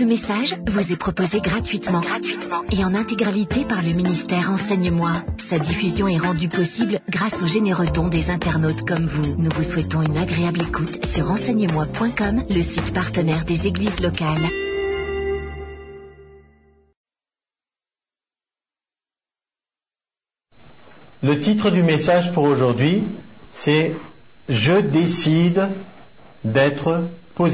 Ce message vous est proposé gratuitement et en intégralité par le ministère Enseigne-moi. Sa diffusion est rendue possible grâce aux généreux dons des internautes comme vous. Nous vous souhaitons une agréable écoute sur enseigne-moi.com, le site partenaire des églises locales. Le titre du message pour aujourd'hui, c'est « Je décide d'être positif ».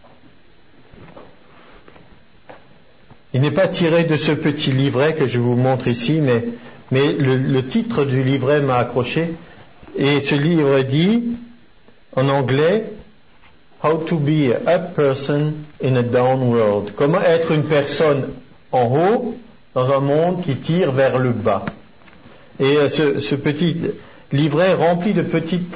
Il n'est pas tiré de ce petit livret que je vous montre ici, mais le titre du livret m'a accroché. Et ce livre dit, en anglais, « How to be a up person in a down world ». Comment être une personne en haut dans un monde qui tire vers le bas. Et ce petit livret rempli de petites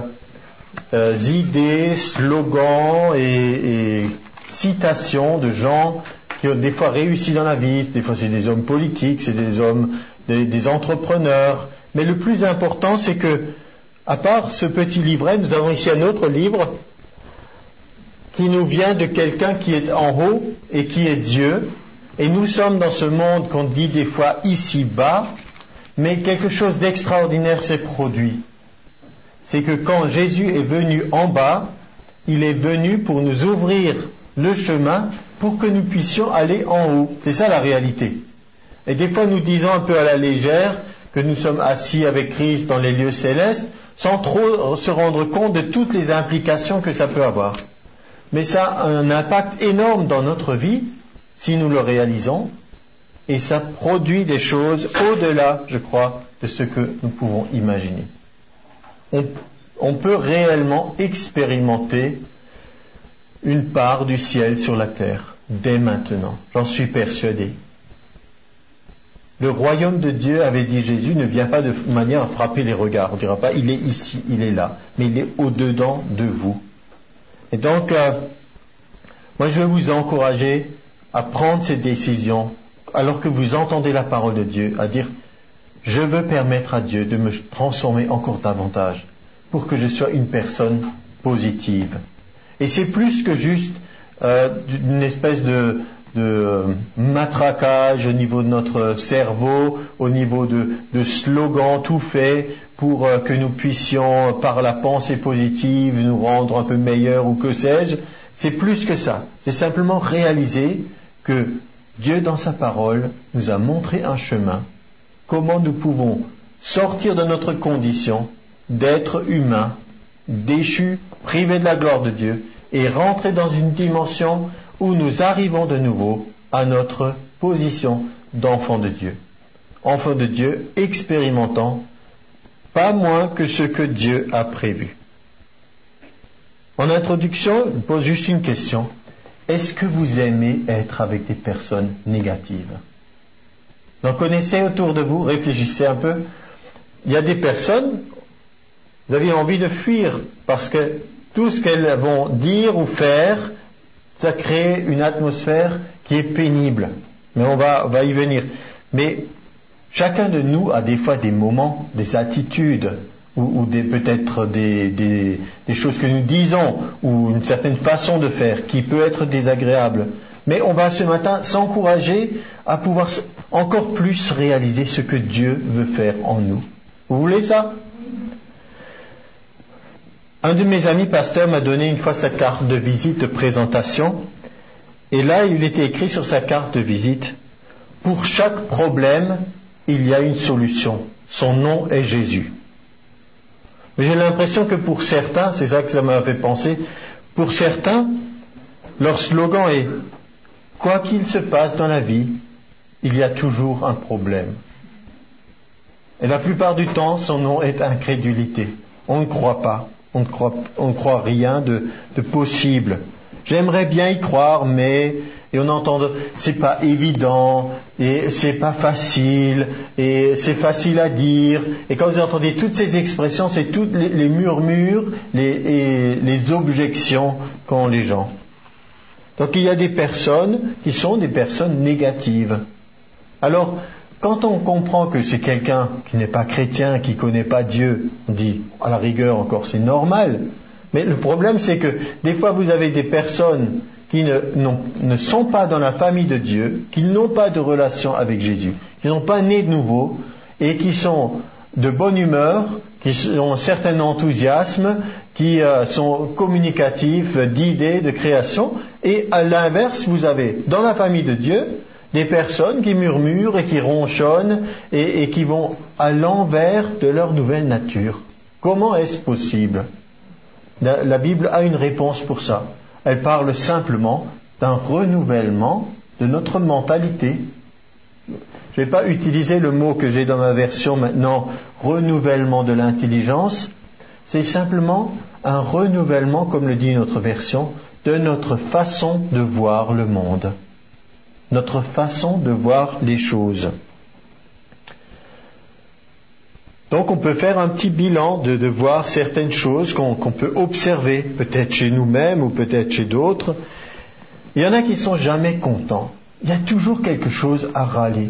idées, slogans et citations de gens qui ont des fois réussi dans la vie. Des fois c'est des hommes politiques, c'est des hommes, des entrepreneurs. Mais le plus important, c'est que, à part ce petit livret, nous avons ici un autre livre qui nous vient de quelqu'un qui est en haut et qui est Dieu. Et nous sommes dans ce monde qu'on dit des fois ici-bas, mais quelque chose d'extraordinaire s'est produit. C'est que quand Jésus est venu en bas, il est venu pour nous ouvrir le chemin pour que nous puissions aller en haut. C'est ça la réalité. Et des fois nous disons un peu à la légère que nous sommes assis avec Christ dans les lieux célestes sans trop se rendre compte de toutes les implications que ça peut avoir. Mais ça a un impact énorme dans notre vie si nous le réalisons. Et ça produit des choses au-delà, je crois, de ce que nous pouvons imaginer. On peut réellement expérimenter une part du ciel sur la terre, dès maintenant. J'en suis persuadé. Le royaume de Dieu, avait dit Jésus, ne vient pas de manière à frapper les regards. On ne dira pas, il est ici, il est là, mais il est au-dedans de vous. Et donc, moi je vais vous encourager à prendre ces décisions alors que vous entendez la parole de Dieu, à dire « Je veux permettre à Dieu de me transformer encore davantage pour que je sois une personne positive. » Et c'est plus que juste une espèce de matraquage au niveau de notre cerveau, au niveau de slogans tout faits pour que nous puissions, par la pensée positive, nous rendre un peu meilleurs ou que sais-je. C'est plus que ça. C'est simplement réaliser que Dieu, dans sa parole, nous a montré un chemin, comment nous pouvons sortir de notre condition d'être humain, déchu, privé de la gloire de Dieu, et rentrer dans une dimension où nous arrivons de nouveau à notre position d'enfant de Dieu. Enfant de Dieu expérimentant pas moins que ce que Dieu a prévu. En introduction, je pose juste une question. Est-ce que vous aimez être avec des personnes négatives? Donc connaissez autour de vous, réfléchissez un peu. Il y a des personnes, vous avez envie de fuir parce que tout ce qu'elles vont dire ou faire, ça crée une atmosphère qui est pénible. Mais on va y venir. Mais chacun de nous a des fois des moments, des attitudes, ou peut-être des choses que nous disons, ou une certaine façon de faire qui peut être désagréable. Mais on va ce matin s'encourager à pouvoir encore plus réaliser ce que Dieu veut faire en nous. Vous voulez ça? Un de mes amis pasteurs m'a donné une fois sa carte de visite de présentation, et là il était écrit sur sa carte de visite, « Pour chaque problème, il y a une solution. Son nom est Jésus. » J'ai l'impression que pour certains, c'est ça que ça m'a fait penser, pour certains, leur slogan est « Quoi qu'il se passe dans la vie, il y a toujours un problème. » Et la plupart du temps, son nom est incrédulité. On ne croit pas, on ne croit rien de possible. J'aimerais bien y croire, mais... Et on entend, c'est pas évident, et c'est pas facile, et c'est facile à dire. Et quand vous entendez toutes ces expressions, c'est toutes les murmures, les objections qu'ont les gens. Donc il y a des personnes qui sont des personnes négatives. Alors, quand on comprend que c'est quelqu'un qui n'est pas chrétien, qui ne connaît pas Dieu, on dit, à la rigueur encore, c'est normal. Mais le problème, c'est que des fois, vous avez des personnes qui ne sont pas dans la famille de Dieu, qui n'ont pas de relation avec Jésus, qui n'ont pas né de nouveau et qui sont de bonne humeur, qui ont un certain enthousiasme, qui sont communicatifs d'idées, de création. Et à l'inverse, vous avez dans la famille de Dieu des personnes qui murmurent et qui ronchonnent et qui vont à l'envers de leur nouvelle nature. Comment est-ce possible ? La Bible a une réponse pour ça. Elle parle simplement d'un renouvellement de notre mentalité. Je ne vais pas utiliser le mot que j'ai dans ma version maintenant, renouvellement de l'intelligence. C'est simplement un renouvellement, comme le dit notre version, de notre façon de voir le monde. Notre façon de voir les choses. Donc on peut faire un petit bilan de voir certaines choses qu'on peut observer, peut-être chez nous-mêmes ou peut-être chez d'autres. Il y en a qui ne sont jamais contents. Il y a toujours quelque chose à râler.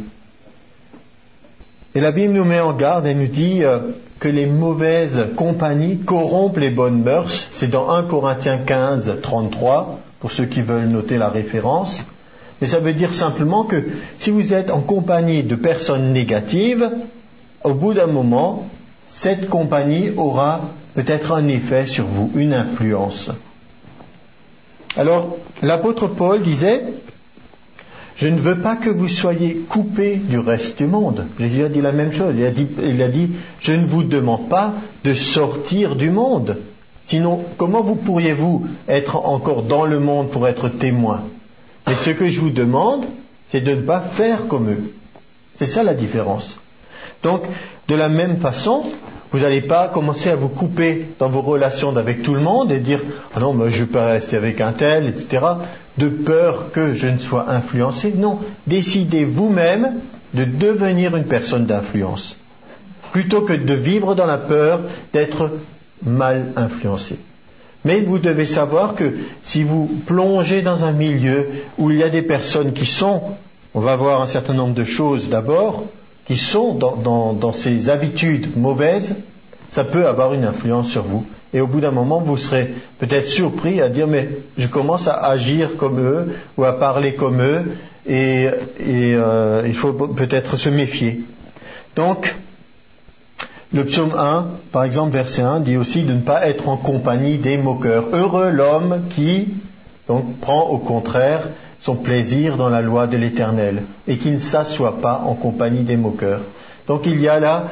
Et la Bible nous met en garde, elle nous dit que les mauvaises compagnies corrompent les bonnes mœurs. C'est dans 1 Corinthiens 15, 33, pour ceux qui veulent noter la référence. Mais ça veut dire simplement que si vous êtes en compagnie de personnes négatives, au bout d'un moment, cette compagnie aura peut-être un effet sur vous, une influence. Alors, l'apôtre Paul disait, « Je ne veux pas que vous soyez coupés du reste du monde. » Jésus a dit la même chose. Il a dit, « Je ne vous demande pas de sortir du monde. Sinon, comment vous pourriez-vous être encore dans le monde pour être témoin ? Et ce que je vous demande, c'est de ne pas faire comme eux. » C'est ça la différence. Donc, de la même façon, vous n'allez pas commencer à vous couper dans vos relations avec tout le monde et dire « Ah non, moi je ne vais pas rester avec un tel, etc. » de peur que je ne sois influencé. Non, décidez vous-même de devenir une personne d'influence, plutôt que de vivre dans la peur d'être mal influencé. Mais vous devez savoir que si vous plongez dans un milieu où il y a des personnes qui sont, on va voir un certain nombre de choses d'abord, qui sont dans ces habitudes mauvaises, ça peut avoir une influence sur vous. Et au bout d'un moment, vous serez peut-être surpris à dire « mais je commence à agir comme eux ou à parler comme eux et il faut peut-être se méfier. » Donc, le psaume 1, par exemple, verset 1, dit aussi de ne pas être en compagnie des moqueurs. Heureux l'homme qui donc prend au contraire son plaisir dans la loi de l'Éternel et qui ne s'assoit pas en compagnie des moqueurs. Donc il y a là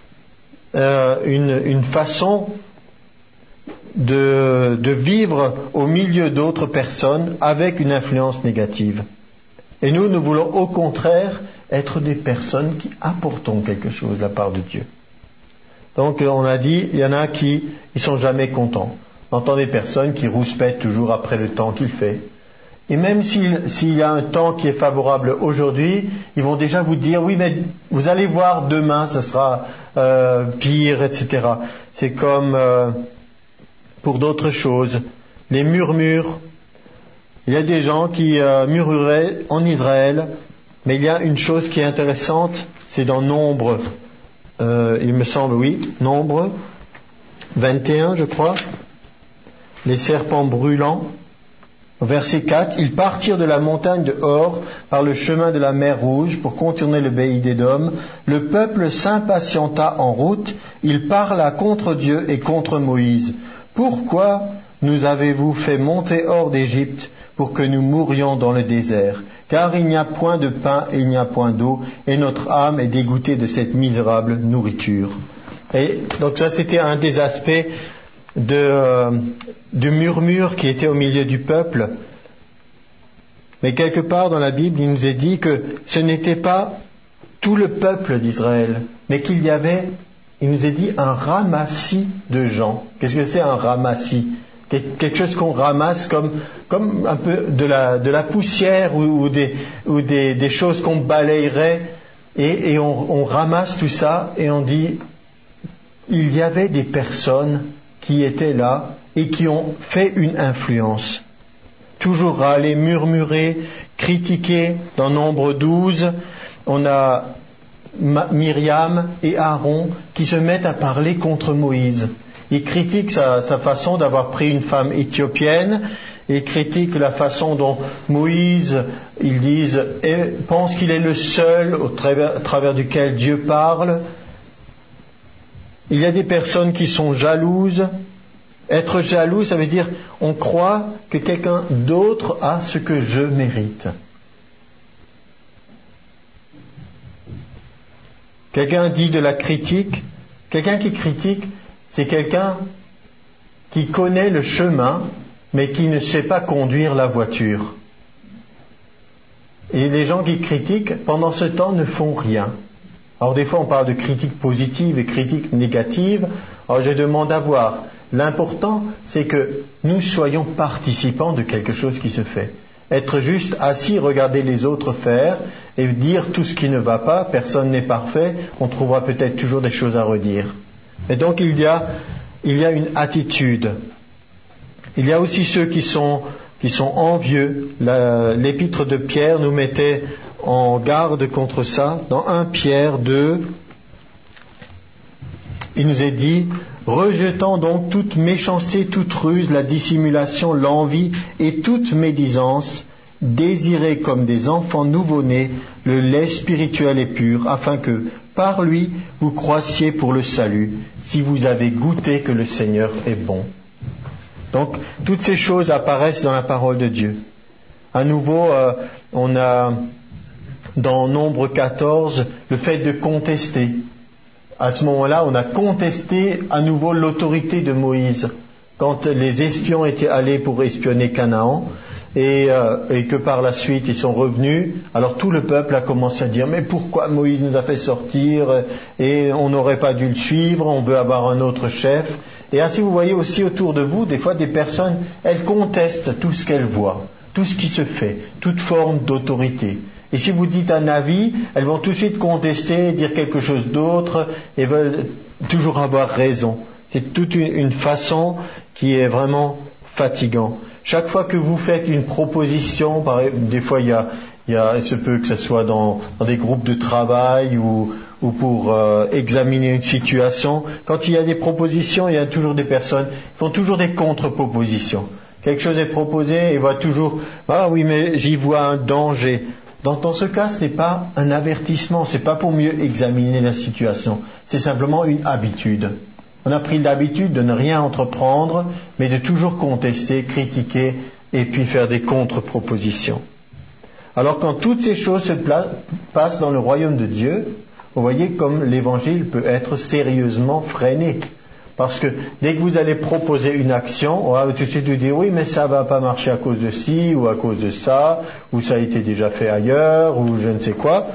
une façon de vivre au milieu d'autres personnes avec une influence négative. Et nous voulons au contraire être des personnes qui apportons quelque chose de la part de Dieu. Donc on a dit, il y en a qui ils sont jamais contents. On entend des personnes qui rouspètent toujours après le temps qu'il fait. Et même s'il y a un temps qui est favorable aujourd'hui, ils vont déjà vous dire, oui, mais vous allez voir demain, ça sera pire, etc. C'est comme pour d'autres choses. Les murmures. Il y a des gens qui murmuraient en Israël, mais il y a une chose qui est intéressante, c'est dans Nombre, il me semble, oui, Nombre 21, je crois, les serpents brûlants. Verset 4, ils partirent de la montagne de Hor par le chemin de la mer Rouge pour contourner le pays d'Édom. Le peuple s'impatienta en route, il parla contre Dieu et contre Moïse. Pourquoi nous avez-vous fait monter hors d'Égypte pour que nous mourions dans le désert? Car il n'y a point de pain et il n'y a point d'eau, et notre âme est dégoûtée de cette misérable nourriture. Et donc ça, c'était un des aspects du murmure qui était au milieu du peuple. Mais quelque part dans la Bible, il nous est dit que ce n'était pas tout le peuple d'Israël, mais qu'il y avait, il nous est dit, un ramassis de gens. Qu'est-ce que c'est un ramassis? Quelque chose qu'on ramasse comme un peu de la poussière ou des choses qu'on balayerait et on ramasse tout ça et on dit il y avait des personnes qui étaient là et qui ont fait une influence. Toujours râler, murmurer, critiquer. Dans Nombre 12, on a Myriam et Aaron qui se mettent à parler contre Moïse. Il critique sa façon d'avoir pris une femme éthiopienne. Il critique la façon dont Moïse, ils disent, pense qu'il est le seul au travers duquel Dieu parle. Il y a des personnes qui sont jalouses. Être jaloux, ça veut dire on croit que quelqu'un d'autre a ce que je mérite. Quelqu'un dit de la critique. Quelqu'un qui critique, c'est quelqu'un qui connaît le chemin, mais qui ne sait pas conduire la voiture. Et les gens qui critiquent, pendant ce temps, ne font rien. Alors des fois, on parle de critique positive et critique négative. Alors je demande à voir. L'important, c'est que nous soyons participants de quelque chose qui se fait. Être juste assis, regarder les autres faire et dire tout ce qui ne va pas, personne n'est parfait, on trouvera peut-être toujours des choses à redire. Et donc il y a une attitude. Il y a aussi ceux qui sont envieux. L'épître de Pierre nous mettait en garde contre ça. Dans 1 Pierre 2, il nous est dit: rejetant donc toute méchanceté, toute ruse, la dissimulation, l'envie et toute médisance, désirez comme des enfants nouveau-nés le lait spirituel et pur, afin que, par lui, vous croissiez pour le salut, si vous avez goûté que le Seigneur est bon. Donc, toutes ces choses apparaissent dans la parole de Dieu. À nouveau, on a, dans Nombre 14, le fait de contester. À ce moment-là, on a contesté à nouveau l'autorité de Moïse. Quand les espions étaient allés pour espionner Canaan, et que par la suite ils sont revenus, alors tout le peuple a commencé à dire: mais pourquoi Moïse nous a fait sortir et on n'aurait pas dû le suivre, on veut avoir un autre chef. Et ainsi vous voyez aussi autour de vous, des fois des personnes, elles contestent tout ce qu'elles voient, tout ce qui se fait, toute forme d'autorité. Et si vous dites un avis, elles vont tout de suite contester, dire quelque chose d'autre, et veulent toujours avoir raison. C'est toute une façon qui est vraiment fatigante. Chaque fois que vous faites une proposition, des fois il se peut que ce soit dans des groupes de travail ou pour examiner une situation, quand il y a des propositions, il y a toujours des personnes qui font toujours des contre-propositions. Quelque chose est proposé et voit toujours: ah oui, mais j'y vois un danger. Dans ce cas, ce n'est pas un avertissement, ce n'est pas pour mieux examiner la situation, c'est simplement une habitude. On a pris l'habitude de ne rien entreprendre, mais de toujours contester, critiquer et puis faire des contre-propositions. Alors quand toutes ces choses se passent dans le royaume de Dieu, vous voyez comme l'évangile peut être sérieusement freiné. Parce que dès que vous allez proposer une action, on va tout de suite vous dire: oui, mais ça ne va pas marcher à cause de ci ou à cause de ça, ou ça a été déjà fait ailleurs, ou je ne sais quoi.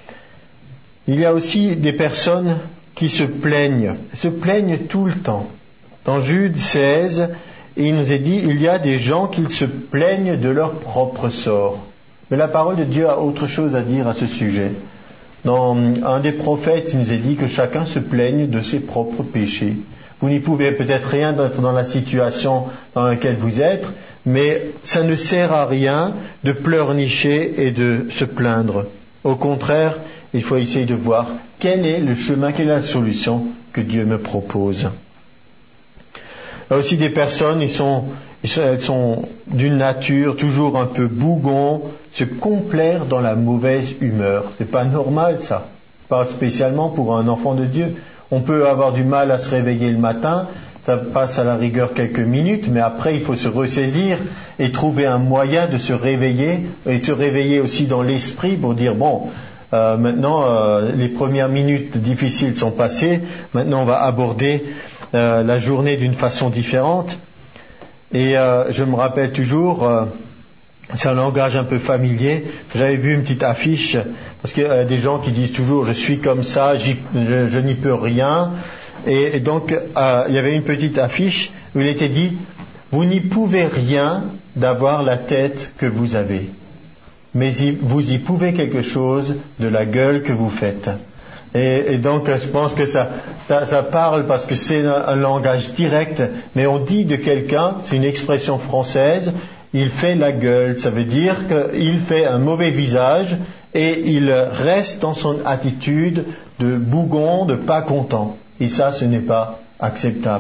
Il y a aussi des personnes qui se plaignent tout le temps. Dans Jude 16, il nous est dit: il y a des gens qui se plaignent de leur propre sort. Mais la parole de Dieu a autre chose à dire à ce sujet. Dans un des prophètes, il nous est dit que chacun se plaigne de ses propres péchés. Vous n'y pouvez peut-être rien d'être dans la situation dans laquelle vous êtes, mais ça ne sert à rien de pleurnicher et de se plaindre. Au contraire, il faut essayer de voir quel est le chemin, quelle est la solution que Dieu me propose. Il y a aussi des personnes, elles sont d'une nature toujours un peu bougon, se complaire dans la mauvaise humeur. C'est pas normal ça, pas spécialement pour un enfant de Dieu. On peut avoir du mal à se réveiller le matin, ça passe à la rigueur quelques minutes, mais après il faut se ressaisir et trouver un moyen de se réveiller, et de se réveiller aussi dans l'esprit pour dire: bon, maintenant les premières minutes difficiles sont passées, maintenant on va aborder la journée d'une façon différente. Et je me rappelle toujours, c'est un langage un peu familier, j'avais vu une petite affiche, parce qu'il y a des gens qui disent toujours: je suis comme ça, je n'y peux rien. Et donc il y avait une petite affiche où il était dit: vous n'y pouvez rien d'avoir la tête que vous avez, mais vous y pouvez quelque chose de la gueule que vous faites. Et donc je pense que ça parle, parce que c'est un langage direct, mais on dit de quelqu'un, c'est une expression française: il fait la gueule. Ça veut dire qu'il fait un mauvais visage et il reste dans son attitude de bougon, de pas content. Et ça, ce n'est pas acceptable.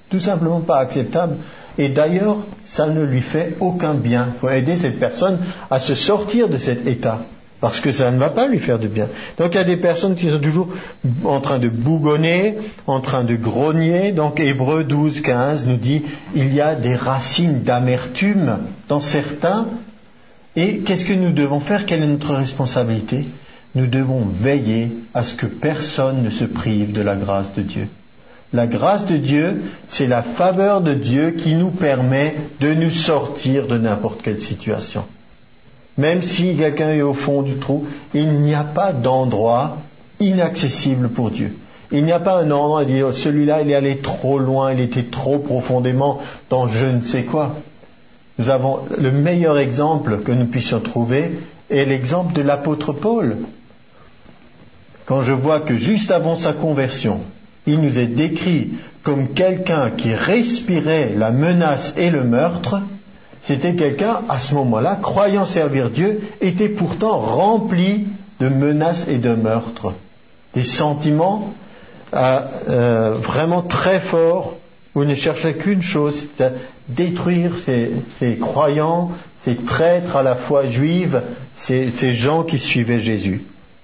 Tout simplement pas acceptable. Et d'ailleurs, ça ne lui fait aucun bien. Il faut aider cette personne à se sortir de cet état. Parce que ça ne va pas lui faire de bien. Donc il y a des personnes qui sont toujours en train de bougonner, en train de grogner. Donc Hébreux 12, 15 nous dit, il y a des racines d'amertume dans certains. Et qu'est-ce que nous devons faire? Quelle est notre responsabilité? Nous devons veiller à ce que personne ne se prive de la grâce de Dieu. La grâce de Dieu, c'est la faveur de Dieu qui nous permet de nous sortir de n'importe quelle situation. Même si quelqu'un est au fond du trou, il n'y a pas d'endroit inaccessible pour Dieu. Il n'y a pas un endroit où il dit, oh, celui-là, il est allé trop loin, il était trop profondément dans je ne sais quoi. Nous avons le meilleur exemple que nous puissions trouver est l'exemple de l'apôtre Paul. Quand je vois que juste avant sa conversion, il nous est décrit comme quelqu'un qui respirait la menace et le meurtre, c'était quelqu'un, à ce moment-là, croyant servir Dieu, était pourtant rempli de menaces et de meurtres. Des sentiments vraiment très forts, où il ne cherchait qu'une chose, c'est détruire ces croyants, ces traîtres à la foi juive, ces gens qui suivaient Jésus.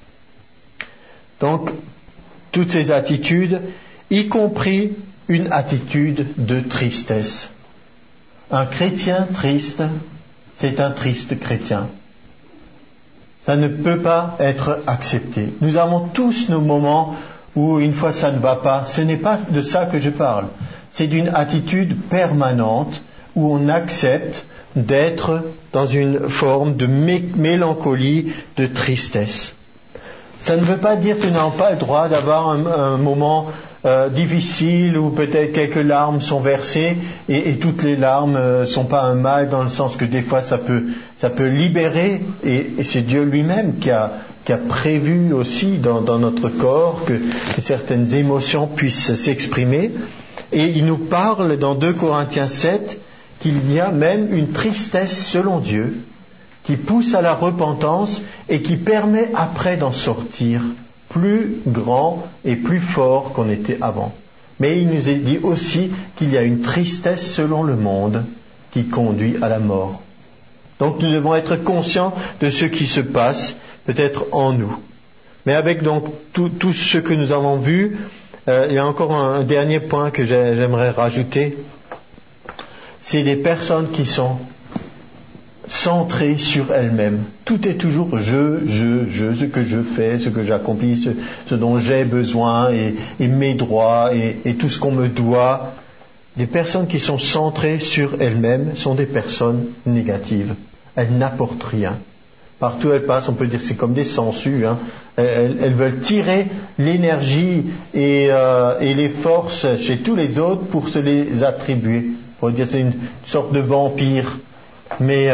Donc, toutes ces attitudes, y compris une attitude de tristesse. Un chrétien triste, c'est un triste chrétien. Ça ne peut pas être accepté. Nous avons tous nos moments où une fois ça ne va pas. Ce n'est pas de ça que je parle. C'est d'une attitude permanente où on accepte d'être dans une forme de mélancolie, de tristesse. Ça ne veut pas dire que nous n'avons pas le droit d'avoir un moment difficile où peut-être quelques larmes sont versées et toutes les larmes sont pas un mal dans le sens que des fois ça peut libérer et c'est Dieu lui-même qui a prévu aussi dans notre corps que certaines émotions puissent s'exprimer et il nous parle dans 2 Corinthiens 7 qu'il y a même une tristesse selon Dieu qui pousse à la repentance et qui permet après d'en sortir plus grand et plus fort qu'on était avant. Mais il nous est dit aussi qu'il y a une tristesse selon le monde qui conduit à la mort. Donc nous devons être conscients de ce qui se passe peut-être en nous. Mais avec donc tout ce que nous avons vu, il y a encore un dernier point que j'aimerais rajouter. C'est des personnes qui sont centrées sur elles-mêmes. Tout est toujours ce que je fais, ce que j'accomplis, ce dont j'ai besoin et mes droits et tout ce qu'on me doit. Les personnes qui sont centrées sur elles-mêmes sont des personnes négatives. Elles n'apportent rien. Partout où elles passent, on peut dire que c'est comme des sangsues. Elles veulent tirer l'énergie et les forces chez tous les autres pour se les attribuer. On pourrait dire que c'est une sorte de vampire. Mais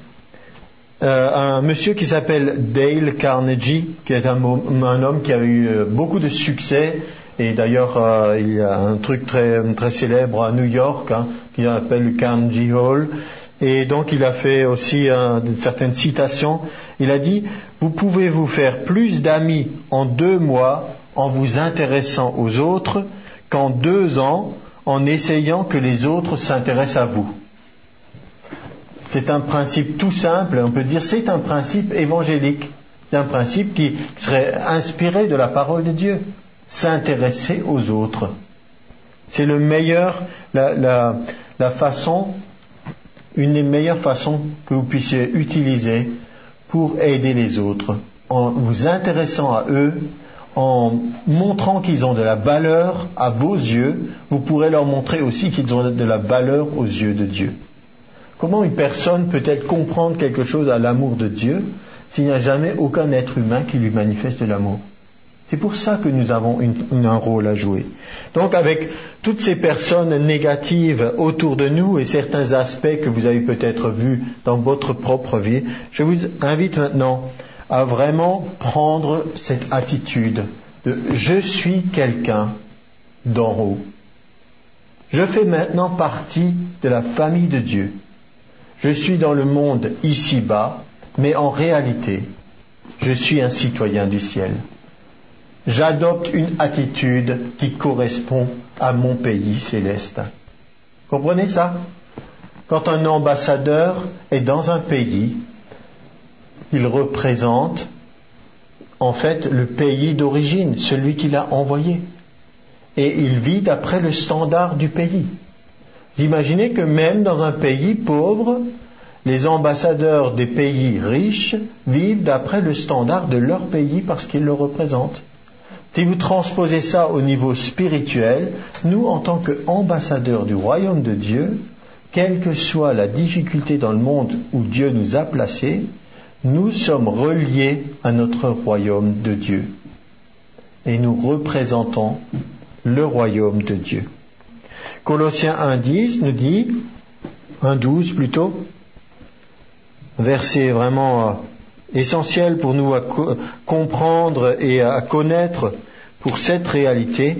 un monsieur qui s'appelle Dale Carnegie, qui est un homme qui a eu beaucoup de succès, et d'ailleurs il y a un truc très, très célèbre à New York, qui appelle le Carnegie Hall, et donc il a fait aussi certaines citations. Il a dit, vous pouvez vous faire plus d'amis en 2 mois en vous intéressant aux autres qu'en 2 ans en essayant que les autres s'intéressent à vous. C'est un principe tout simple, on peut dire c'est un principe évangélique. C'est un principe qui serait inspiré de la parole de Dieu. S'intéresser aux autres. C'est le meilleur, la façon, une des meilleures façons que vous puissiez utiliser pour aider les autres. En vous intéressant à eux, en montrant qu'ils ont de la valeur à vos yeux, vous pourrez leur montrer aussi qu'ils ont de la valeur aux yeux de Dieu. Comment une personne peut-elle comprendre quelque chose à l'amour de Dieu s'il n'y a jamais aucun être humain qui lui manifeste de l'amour? C'est pour ça que nous avons un rôle à jouer. Donc avec toutes ces personnes négatives autour de nous et certains aspects que vous avez peut-être vus dans votre propre vie, je vous invite maintenant à vraiment prendre cette attitude de « je suis quelqu'un d'en haut ». Je fais maintenant partie de la famille de Dieu. Je suis dans le monde ici-bas, mais en réalité, je suis un citoyen du ciel. J'adopte une attitude qui correspond à mon pays céleste. Comprenez ça? Quand un ambassadeur est dans un pays, il représente en fait le pays d'origine, celui qui l'a envoyé. Et il vit d'après le standard du pays. Vous imaginez que même dans un pays pauvre, les ambassadeurs des pays riches vivent d'après le standard de leur pays parce qu'ils le représentent. Si vous transposez ça au niveau spirituel, nous, en tant qu'ambassadeurs du royaume de Dieu, quelle que soit la difficulté dans le monde où Dieu nous a placés, nous sommes reliés à notre royaume de Dieu. Et nous représentons le royaume de Dieu. Colossiens 1:10 nous dit, 1:12 plutôt, verset vraiment essentiel pour nous à comprendre et à connaître pour cette réalité.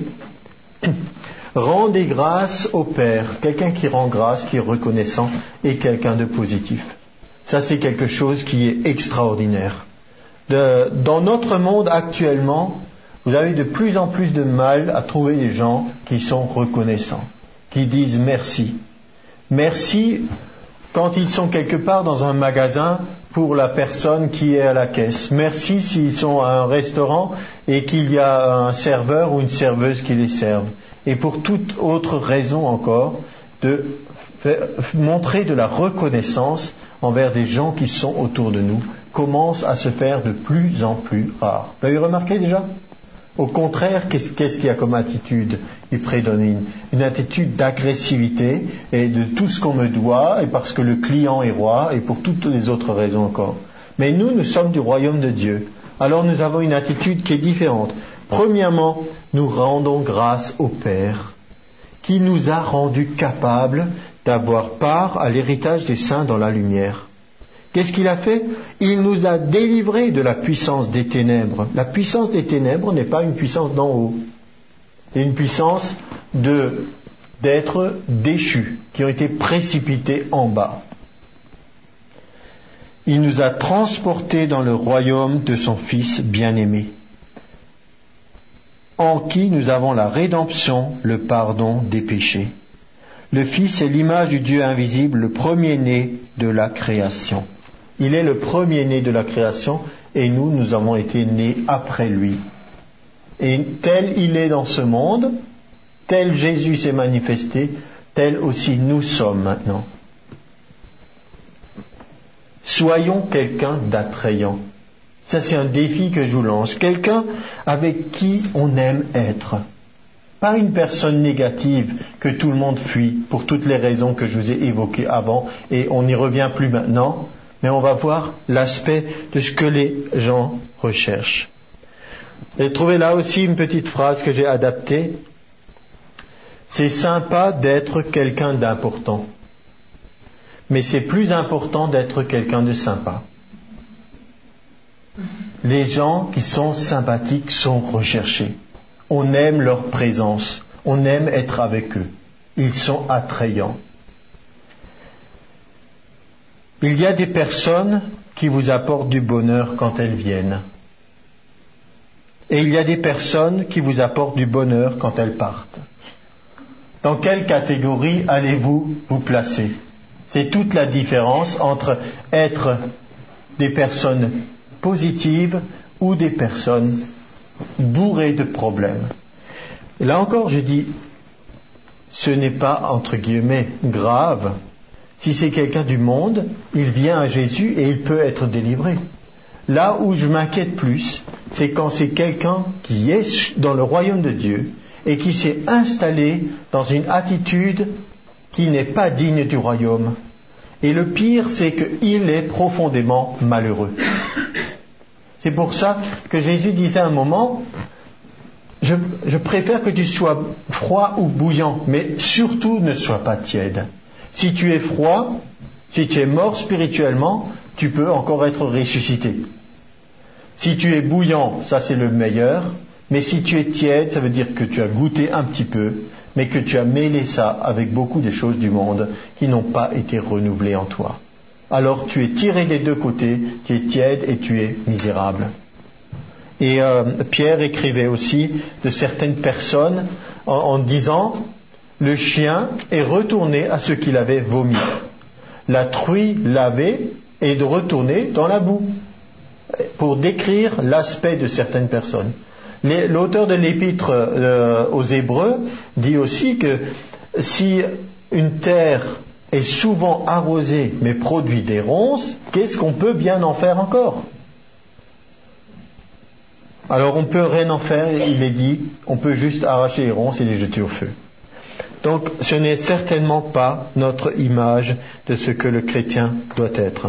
Rendez grâce au Père, quelqu'un qui rend grâce, qui est reconnaissant et quelqu'un de positif. Ça, c'est quelque chose qui est extraordinaire. Dans notre monde actuellement, vous avez de plus en plus de mal à trouver des gens qui sont reconnaissants, qui disent merci. Merci quand ils sont quelque part dans un magasin pour la personne qui est à la caisse. Merci s'ils sont à un restaurant et qu'il y a un serveur ou une serveuse qui les serve. Et pour toute autre raison encore, de montrer de la reconnaissance envers des gens qui sont autour de nous commence à se faire de plus en plus rare. Vous l'avez remarqué déjà? Au contraire, qu'est-ce qu'il y a comme attitude qui prédomine? Une attitude d'agressivité et de tout ce qu'on me doit, et parce que le client est roi, et pour toutes les autres raisons encore. Mais nous sommes du royaume de Dieu. Alors nous avons une attitude qui est différente. Premièrement, nous rendons grâce au Père, qui nous a rendus capables d'avoir part à l'héritage des saints dans la lumière. Qu'est-ce qu'il a fait? Il nous a délivrés de la puissance des ténèbres. La puissance des ténèbres n'est pas une puissance d'en haut. C'est une puissance d'être déchus, qui ont été précipités en bas. Il nous a transportés dans le royaume de son Fils bien-aimé, en qui nous avons la rédemption, le pardon des péchés. Le Fils est l'image du Dieu invisible, le premier-né de la création. Il est le premier-né de la création et nous avons été nés après lui. Et tel il est dans ce monde, tel Jésus s'est manifesté, tel aussi nous sommes maintenant. Soyons quelqu'un d'attrayant. Ça, c'est un défi que je vous lance. Quelqu'un avec qui on aime être. Pas une personne négative que tout le monde fuit pour toutes les raisons que je vous ai évoquées avant et on n'y revient plus maintenant. Mais on va voir l'aspect de ce que les gens recherchent. J'ai trouvé là aussi une petite phrase que j'ai adaptée. C'est sympa d'être quelqu'un d'important. Mais c'est plus important d'être quelqu'un de sympa. Les gens qui sont sympathiques sont recherchés. On aime leur présence. On aime être avec eux. Ils sont attrayants. Il y a des personnes qui vous apportent du bonheur quand elles viennent. Et il y a des personnes qui vous apportent du bonheur quand elles partent. Dans quelle catégorie allez-vous vous placer? C'est toute la différence entre être des personnes positives ou des personnes bourrées de problèmes. Et là encore, je dis, ce n'est pas, entre guillemets, grave. Si c'est quelqu'un du monde, il vient à Jésus et il peut être délivré. Là où je m'inquiète plus, c'est quand c'est quelqu'un qui est dans le royaume de Dieu et qui s'est installé dans une attitude qui n'est pas digne du royaume. Et le pire, c'est qu'il est profondément malheureux. C'est pour ça que Jésus disait à un moment, je préfère que tu sois froid ou bouillant, mais surtout ne sois pas tiède. Si tu es froid, si tu es mort spirituellement, tu peux encore être ressuscité. Si tu es bouillant, ça c'est le meilleur, mais si tu es tiède, ça veut dire que tu as goûté un petit peu, mais que tu as mêlé ça avec beaucoup des choses du monde qui n'ont pas été renouvelées en toi. Alors tu es tiré des deux côtés, tu es tiède et tu es misérable. Et Pierre écrivait aussi de certaines personnes en disant, Le chien est retourné à ce qu'il avait vomi. La truie lavée est de retourner dans la boue. Pour décrire l'aspect de certaines personnes. L'auteur de l'épître aux Hébreux dit aussi que si une terre est souvent arrosée mais produit des ronces, qu'est-ce qu'on peut bien en faire encore? Alors on peut rien en faire, il est dit, on peut juste arracher les ronces et les jeter au feu. Donc ce n'est certainement pas notre image de ce que le chrétien doit être.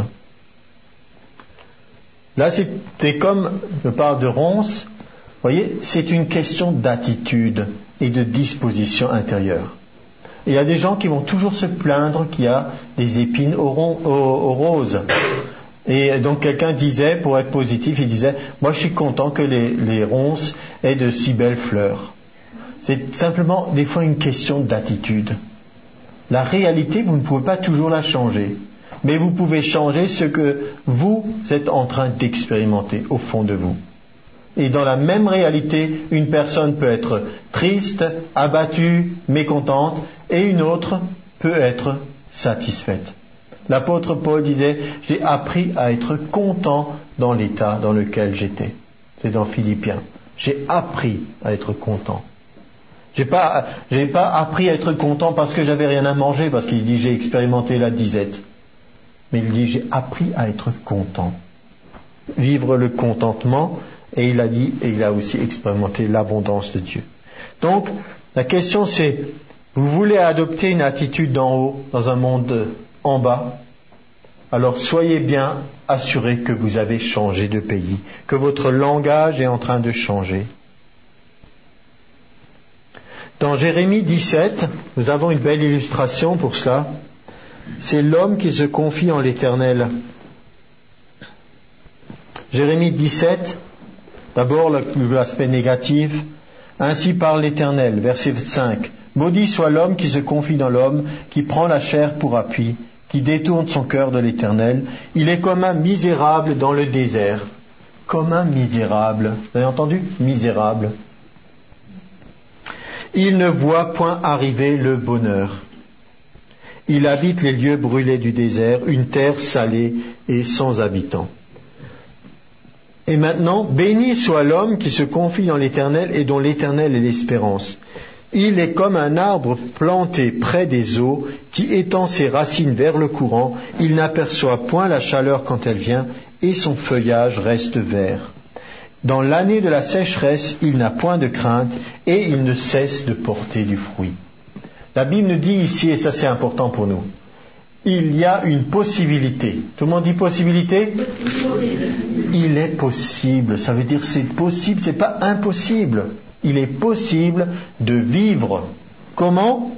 Là, c'était comme, je parle de ronces, vous voyez, c'est une question d'attitude et de disposition intérieure. Il y a des gens qui vont toujours se plaindre qu'il y a des épines aux roses. Et donc quelqu'un disait, pour être positif, il disait, moi je suis content que les ronces aient de si belles fleurs. C'est simplement des fois une question d'attitude. La réalité, vous ne pouvez pas toujours la changer. Mais vous pouvez changer ce que vous êtes en train d'expérimenter au fond de vous. Et dans la même réalité, une personne peut être triste, abattue, mécontente, et une autre peut être satisfaite. L'apôtre Paul disait, j'ai appris à être content dans l'état dans lequel j'étais. C'est dans Philippiens. J'ai appris à être content. J'ai pas appris à être content parce que j'avais rien à manger, parce qu'il dit, j'ai expérimenté la disette. Mais il dit, j'ai appris à être content. Vivre le contentement, et il a dit, et il a aussi expérimenté l'abondance de Dieu. Donc, la question c'est, vous voulez adopter une attitude d'en haut, dans un monde en bas? Alors soyez bien assurés que vous avez changé de pays, que votre langage est en train de changer. Dans Jérémie 17, nous avons une belle illustration pour cela. C'est l'homme qui se confie en l'Éternel. Jérémie 17, d'abord l'aspect négatif. Ainsi parle l'Éternel, verset 5. Maudit soit l'homme qui se confie dans l'homme, qui prend la chair pour appui, qui détourne son cœur de l'Éternel. Il est comme un misérable dans le désert. Comme un misérable. Vous avez entendu? Misérable. Il ne voit point arriver le bonheur. Il habite les lieux brûlés du désert, une terre salée et sans habitants. Et maintenant, béni soit l'homme qui se confie dans l'Éternel et dont l'Éternel est l'espérance. Il est comme un arbre planté près des eaux, qui étend ses racines vers le courant. Il n'aperçoit point la chaleur quand elle vient, et son feuillage reste vert. Dans l'année de la sécheresse, il n'a point de crainte, et il ne cesse de porter du fruit. La Bible nous dit ici, et ça c'est important pour nous, il y a une possibilité. Tout le monde dit possibilité? Il est possible. Ça veut dire c'est possible, c'est pas impossible. Il est possible de vivre. Comment?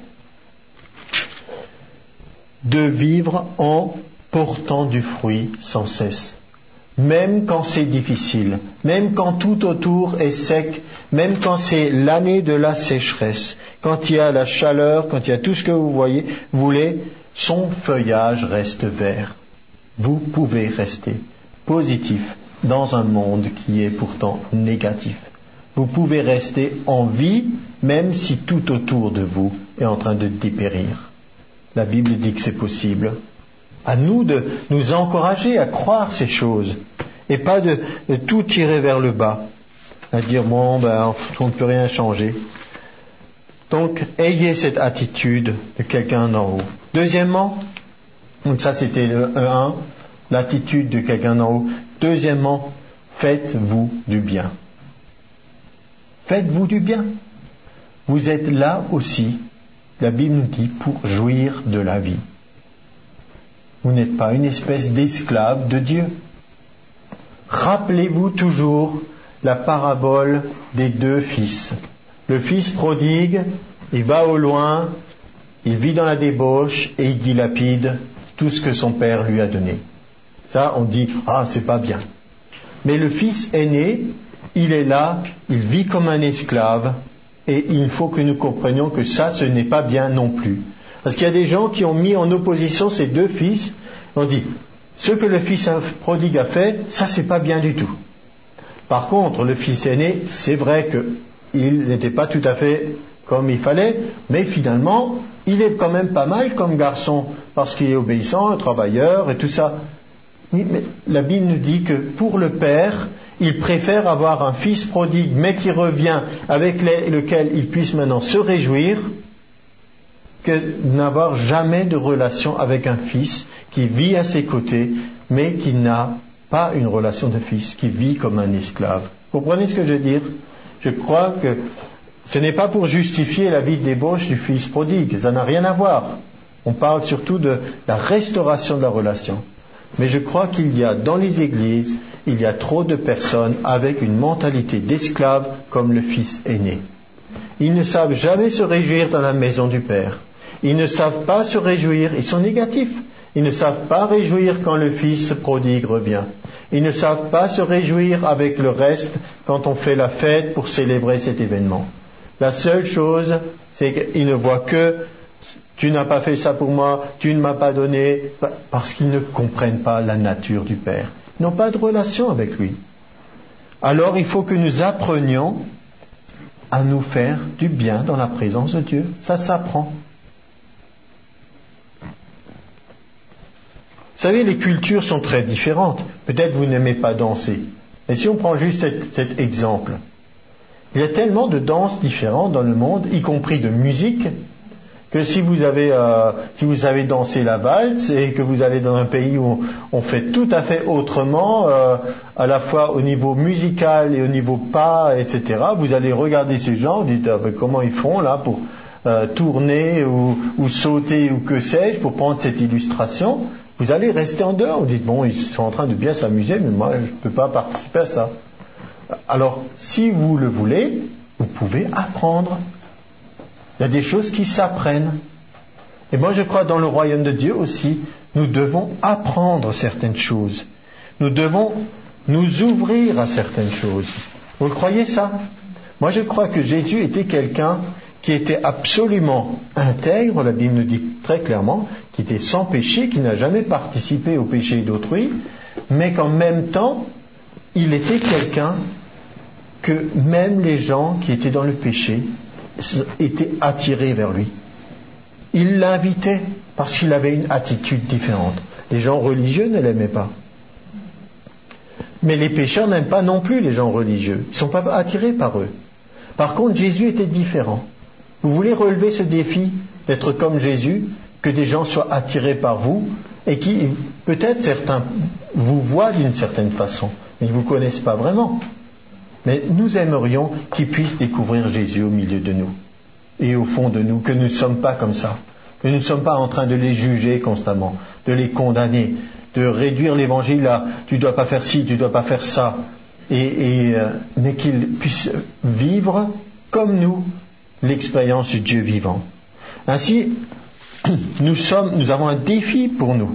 De vivre en portant du fruit sans cesse. Même quand c'est difficile, même quand tout autour est sec, même quand c'est l'année de la sécheresse, quand il y a la chaleur, quand il y a tout ce que vous voulez, son feuillage reste vert. Vous pouvez rester positif dans un monde qui est pourtant négatif. Vous pouvez rester en vie, même si tout autour de vous est en train de dépérir. La Bible dit que c'est possible. À nous de nous encourager à croire ces choses et pas de tout tirer vers le bas, à dire bon on ne peut rien changer. Donc ayez cette attitude de quelqu'un d'en haut. Deuxièmement, donc ça c'était le 1, l'attitude de quelqu'un d'en haut. Deuxièmement, faites-vous du bien. Faites-vous du bien. Vous êtes là aussi, la Bible nous dit, pour jouir de la vie. Vous n'êtes pas une espèce d'esclave de Dieu. Rappelez-vous toujours la parabole des 2 fils. Le fils prodigue, il va au loin, il vit dans la débauche et il dilapide tout ce que son père lui a donné. Ça, on dit, c'est pas bien. Mais le fils aîné, il est là, il vit comme un esclave et il faut que nous comprenions que ça, ce n'est pas bien non plus. Parce qu'il y a des gens qui ont mis en opposition ces 2 fils. On dit, ce que le fils prodigue a fait, ça c'est pas bien du tout. Par contre, le fils aîné, c'est vrai qu'il n'était pas tout à fait comme il fallait, mais finalement, il est quand même pas mal comme garçon, parce qu'il est obéissant, un travailleur et tout ça. Oui, mais la Bible nous dit que pour le père, il préfère avoir un fils prodigue, mais qui revient, avec lequel il puisse maintenant se réjouir, que n'avoir jamais de relation avec un fils qui vit à ses côtés, mais qui n'a pas une relation de fils, qui vit comme un esclave. Vous comprenez ce que je veux dire? Je crois que ce n'est pas pour justifier la vie de débauche du fils prodigue, ça n'a rien à voir. On parle surtout de la restauration de la relation. Mais je crois qu'il y a dans les églises, il y a trop de personnes avec une mentalité d'esclave comme le fils aîné. Ils ne savent jamais se réjouir dans la maison du Père. Ils ne savent pas se réjouir, ils sont négatifs. Ils ne savent pas réjouir quand le fils prodigue revient. Ils ne savent pas se réjouir avec le reste quand on fait la fête pour célébrer cet événement. La seule chose, c'est qu'ils ne voient que « tu n'as pas fait ça pour moi, tu ne m'as pas donné », parce qu'ils ne comprennent pas la nature du Père. Ils n'ont pas de relation avec lui. Alors il faut que nous apprenions à nous faire du bien dans la présence de Dieu. Ça s'apprend. Vous savez, les cultures sont très différentes. Peut-être vous n'aimez pas danser. Mais si on prend juste cet exemple, il y a tellement de danses différentes dans le monde, y compris de musique, que si vous avez dansé la valse et que vous allez dans un pays où on fait tout à fait autrement, à la fois au niveau musical et au niveau pas, etc., vous allez regarder ces gens, vous dites comment ils font là pour tourner ou sauter ou que sais-je pour prendre cette illustration. Vous allez rester en dehors, vous dites bon, ils sont en train de bien s'amuser, mais moi je ne peux pas participer à ça. Alors, si vous le voulez, vous pouvez apprendre. Il y a des choses qui s'apprennent. Et moi je crois dans le royaume de Dieu aussi, nous devons apprendre certaines choses. Nous devons nous ouvrir à certaines choses. Vous le croyez ça? Moi je crois que Jésus était quelqu'un qui était absolument intègre, la Bible nous dit très clairement, qui était sans péché, qui n'a jamais participé au péché d'autrui, mais qu'en même temps, il était quelqu'un que même les gens qui étaient dans le péché étaient attirés vers lui. Il l'invitait parce qu'il avait une attitude différente. Les gens religieux ne l'aimaient pas. Mais les pécheurs n'aiment pas non plus les gens religieux. Ils ne sont pas attirés par eux. Par contre, Jésus était différent. Vous voulez relever ce défi d'être comme Jésus, que des gens soient attirés par vous et qui, peut-être certains, vous voient d'une certaine façon, mais ils ne vous connaissent pas vraiment. Mais nous aimerions qu'ils puissent découvrir Jésus au milieu de nous et au fond de nous, que nous ne sommes pas comme ça, que nous ne sommes pas en train de les juger constamment, de les condamner, de réduire l'évangile à tu ne dois pas faire ci, tu ne dois pas faire ça, mais qu'ils puissent vivre comme nous l'expérience du Dieu vivant. Ainsi, nous avons un défi pour nous.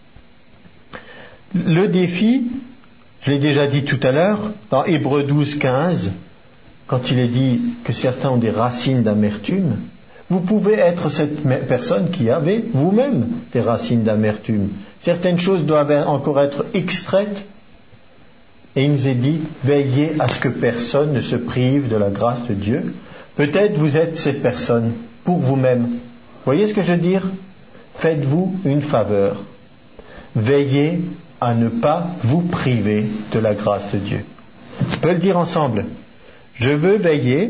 Le défi, je l'ai déjà dit tout à l'heure, dans Hébreux 12, 15, quand il est dit que certains ont des racines d'amertume, vous pouvez être cette personne qui avait vous-même des racines d'amertume. Certaines choses doivent encore être extraites. Et il nous est dit, veillez à ce que personne ne se prive de la grâce de Dieu. Peut-être vous êtes cette personne pour vous-même. Vous voyez ce que je veux dire? Faites-vous une faveur. Veillez à ne pas vous priver de la grâce de Dieu. On peut le dire ensemble. Je veux veiller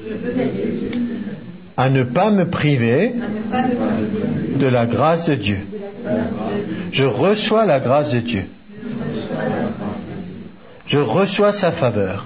à ne pas me priver de la grâce de Dieu. Je reçois la grâce de Dieu. Je reçois sa faveur.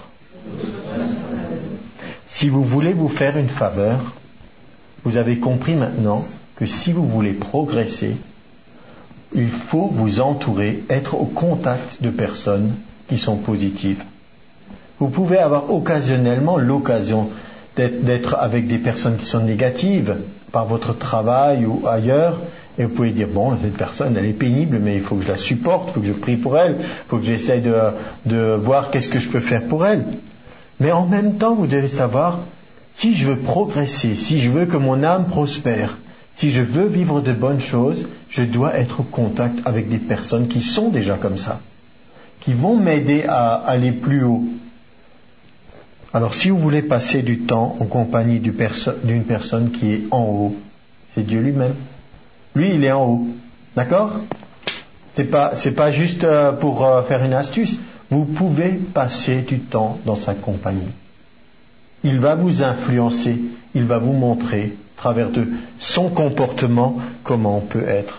Si vous voulez vous faire une faveur, vous avez compris maintenant que si vous voulez progresser, il faut vous entourer, être au contact de personnes qui sont positives. Vous pouvez avoir occasionnellement l'occasion d'être avec des personnes qui sont négatives par votre travail ou ailleurs, et vous pouvez dire, bon, cette personne, elle est pénible, mais il faut que je la supporte, il faut que je prie pour elle, il faut que j'essaye de voir qu'est-ce que je peux faire pour elle. Mais en même temps, vous devez savoir, si je veux progresser, si je veux que mon âme prospère, si je veux vivre de bonnes choses, je dois être au contact avec des personnes qui sont déjà comme ça, qui vont m'aider à aller plus haut. Alors si vous voulez passer du temps en compagnie d'une personne qui est en haut, c'est Dieu lui-même. Lui, il est en haut. D'accord ? C'est pas juste pour faire une astuce. Vous pouvez passer du temps dans sa compagnie. Il va vous influencer, il va vous montrer, à travers de son comportement, comment on peut être.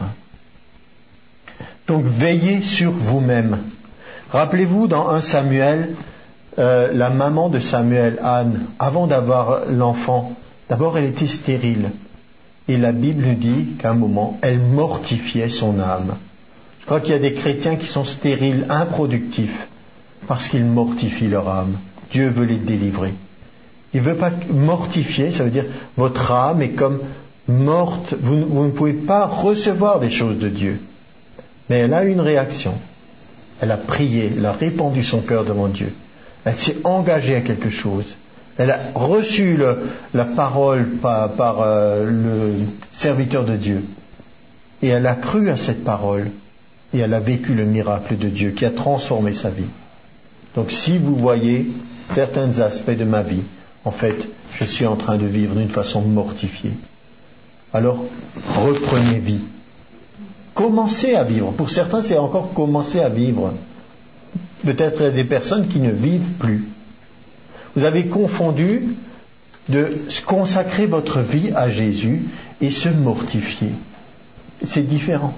Donc veillez sur vous-même. Rappelez-vous dans 1 Samuel, la maman de Samuel, Anne, avant d'avoir l'enfant, d'abord elle était stérile. Et la Bible nous dit qu'à un moment, elle mortifiait son âme. Je crois qu'il y a des chrétiens qui sont stériles, improductifs, parce qu'ils mortifient leur âme. Dieu veut les délivrer. Il ne veut pas mortifier, ça veut dire votre âme est comme morte, vous ne pouvez pas recevoir des choses de Dieu. Mais elle a eu une réaction. Elle a prié, elle a répandu son cœur devant Dieu. Elle s'est engagée à quelque chose. Elle a reçu la parole par le serviteur de Dieu. Et elle a cru à cette parole. Et elle a vécu le miracle de Dieu qui a transformé sa vie. Donc si vous voyez certains aspects de ma vie, en fait, je suis en train de vivre d'une façon mortifiée. Alors, reprenez vie. Commencez à vivre. Pour certains, c'est encore commencer à vivre. Peut-être il y a des personnes qui ne vivent plus. Vous avez confondu de consacrer votre vie à Jésus et se mortifier. C'est différent.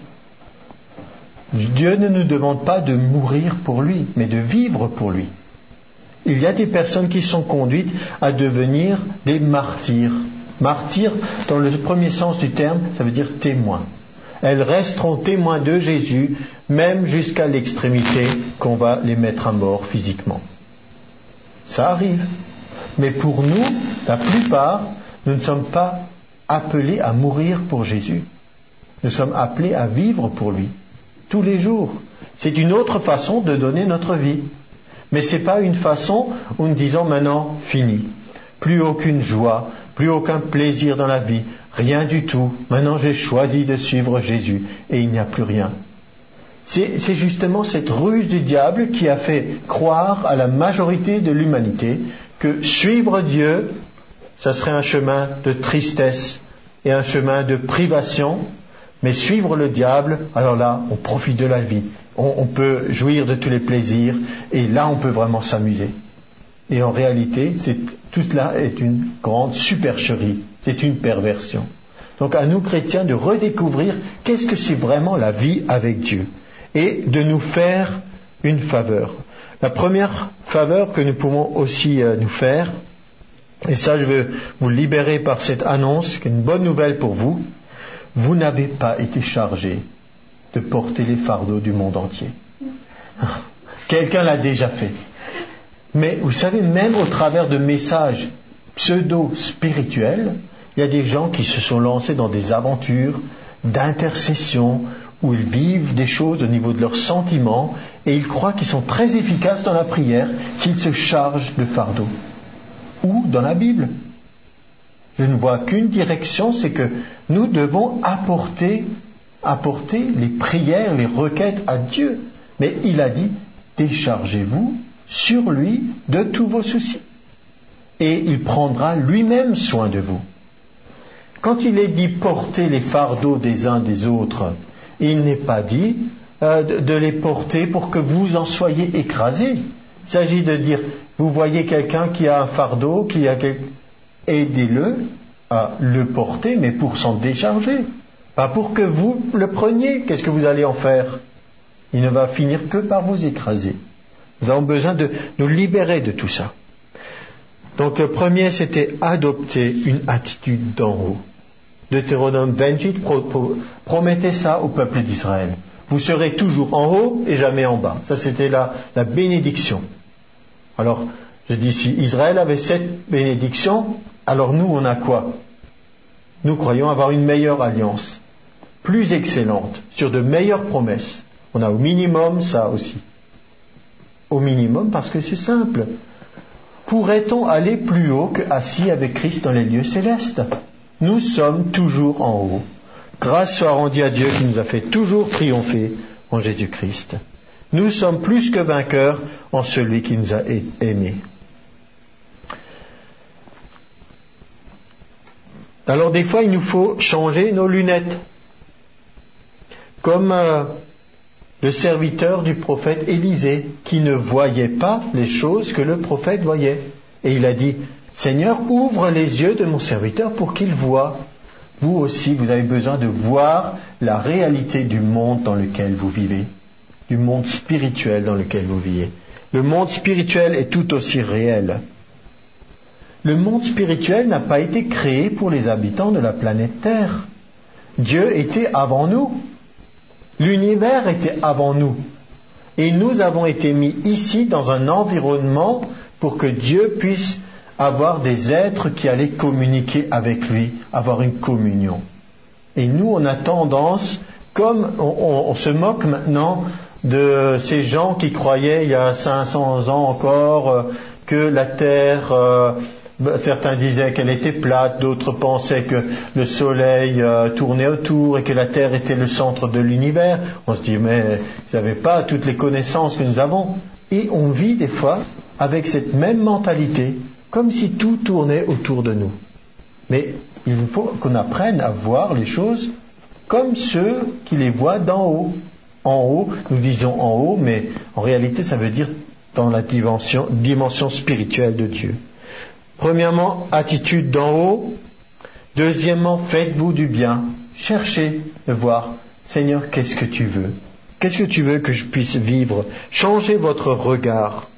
Dieu ne nous demande pas de mourir pour lui, mais de vivre pour lui. Il y a des personnes qui sont conduites à devenir des martyrs. Martyrs, dans le premier sens du terme, ça veut dire témoins. Elles resteront témoins de Jésus, même jusqu'à l'extrémité qu'on va les mettre à mort physiquement. Ça arrive. Mais pour nous, la plupart, nous ne sommes pas appelés à mourir pour Jésus. Nous sommes appelés à vivre pour lui, tous les jours. C'est une autre façon de donner notre vie. Mais ce n'est pas une façon où nous disons maintenant, fini. Plus aucune joie, plus aucun plaisir dans la vie, rien du tout. Maintenant j'ai choisi de suivre Jésus et il n'y a plus rien. C'est justement cette ruse du diable qui a fait croire à la majorité de l'humanité que suivre Dieu, ça serait un chemin de tristesse et un chemin de privation, mais suivre le diable, alors là, on profite de la vie. On peut jouir de tous les plaisirs et là, on peut vraiment s'amuser. Et en réalité, tout cela est une grande supercherie, c'est une perversion. Donc à nous chrétiens de redécouvrir qu'est-ce que c'est vraiment la vie avec Dieu et de nous faire une faveur. La première faveur que nous pouvons aussi nous faire, et ça je veux vous libérer par cette annonce, qui est une bonne nouvelle pour vous, vous n'avez pas été chargé de porter les fardeaux du monde entier. Quelqu'un l'a déjà fait. Mais vous savez, même au travers de messages pseudo-spirituels, il y a des gens qui se sont lancés dans des aventures d'intercession où ils vivent des choses au niveau de leurs sentiments et ils croient qu'ils sont très efficaces dans la prière s'ils se chargent de fardeau. Ou dans la Bible. Je ne vois qu'une direction, c'est que nous devons apporter les prières, les requêtes à Dieu. Mais il a dit, déchargez-vous sur lui de tous vos soucis. Et il prendra lui-même soin de vous. Quand il est dit porter les fardeaux des uns des autres, il n'est pas dit de les porter pour que vous en soyez écrasés. Il s'agit de dire, vous voyez quelqu'un qui a un fardeau, aidez-le à le porter, mais pour s'en décharger. Pas pour que vous le preniez. Qu'est-ce que vous allez en faire? Il ne va finir que par vous écraser. Nous avons besoin de nous libérer de tout ça. Donc le premier, c'était adopter une attitude d'en haut. Deutéronome 28 promettait ça au peuple d'Israël. Vous serez toujours en haut et jamais en bas. Ça, c'était la bénédiction. Alors, je dis, si Israël avait cette bénédiction, alors nous, on a quoi? Nous croyons avoir une meilleure alliance, plus excellente, sur de meilleures promesses. On a au minimum ça aussi. Au minimum parce que c'est simple. Pourrait-on aller plus haut que assis avec Christ dans les lieux célestes? Nous sommes toujours en haut. Grâce soit rendue à Dieu qui nous a fait toujours triompher en Jésus-Christ. Nous sommes plus que vainqueurs en celui qui nous a aimés. Alors des fois, il nous faut changer nos lunettes. Comme le serviteur du prophète Élisée, qui ne voyait pas les choses que le prophète voyait. Et il a dit, Seigneur, ouvre les yeux de mon serviteur pour qu'il voie. Vous aussi, vous avez besoin de voir la réalité du monde dans lequel vous vivez, du monde spirituel dans lequel vous vivez. Le monde spirituel est tout aussi réel. Le monde spirituel n'a pas été créé pour les habitants de la planète Terre. Dieu était avant nous. L'univers était avant nous. Et nous avons été mis ici dans un environnement pour que Dieu puisse avoir des êtres qui allaient communiquer avec lui, avoir une communion. Et nous, on a tendance, comme on se moque maintenant de ces gens qui croyaient il y a 500 ans encore que la Terre, certains disaient qu'elle était plate, d'autres pensaient que le Soleil tournait autour et que la Terre était le centre de l'univers. On se dit, mais ils n'avaient pas toutes les connaissances que nous avons. Et on vit des fois avec cette même mentalité, comme si tout tournait autour de nous. Mais il faut qu'on apprenne à voir les choses comme ceux qui les voient d'en haut. En haut, nous disons en haut, mais en réalité ça veut dire dans la dimension spirituelle de Dieu. Premièrement, attitude d'en haut. Deuxièmement, faites-vous du bien. Cherchez de voir, Seigneur, qu'est-ce que tu veux? Qu'est-ce que tu veux que je puisse vivre? Changez votre regard.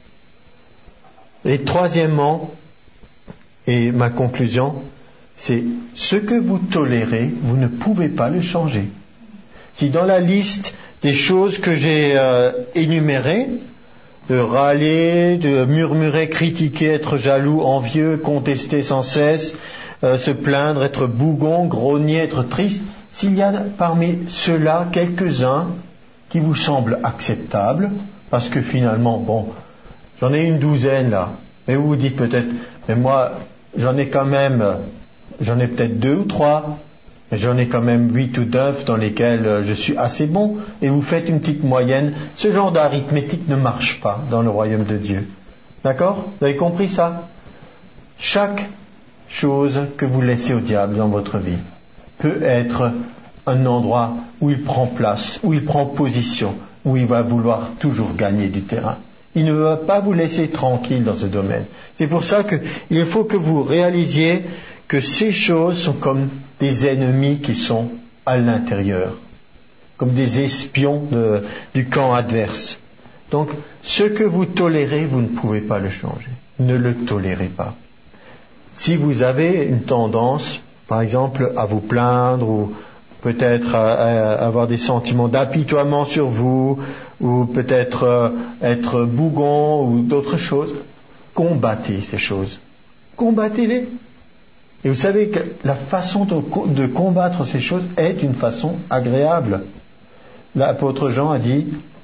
Et troisièmement, et ma conclusion, c'est ce que vous tolérez, vous ne pouvez pas le changer. Si dans la liste des choses que j'ai énumérées, de râler, de murmurer, critiquer, être jaloux, envieux, contester sans cesse, se plaindre, être bougon, grogner, être triste, s'il y a parmi ceux-là quelques-uns qui vous semblent acceptables, parce que finalement, bon, j'en ai une douzaine là, mais vous vous dites peut-être, mais moi, j'en ai peut-être 2 ou 3, mais j'en ai quand même 8 ou 9 dans lesquels je suis assez bon, et vous faites une petite moyenne. Ce genre d'arithmétique ne marche pas dans le royaume de Dieu. D'accord? Vous avez compris ça? Chaque chose que vous laissez au diable dans votre vie peut être un endroit où il prend place, où il prend position, où il va vouloir toujours gagner du terrain. Il ne va pas vous laisser tranquille dans ce domaine. C'est pour ça qu'il faut que vous réalisiez que ces choses sont comme des ennemis qui sont à l'intérieur, comme des espions du camp adverse. Donc, ce que vous tolérez, vous ne pouvez pas le changer. Ne le tolérez pas. Si vous avez une tendance, par exemple, à vous plaindre ou peut-être à avoir des sentiments d'apitoiement sur vous, ou peut-être être bougon ou d'autres choses, combattez ces choses. Combattez-les. Et vous savez que la façon de combattre ces choses est une façon agréable. L'apôtre Jean a dit,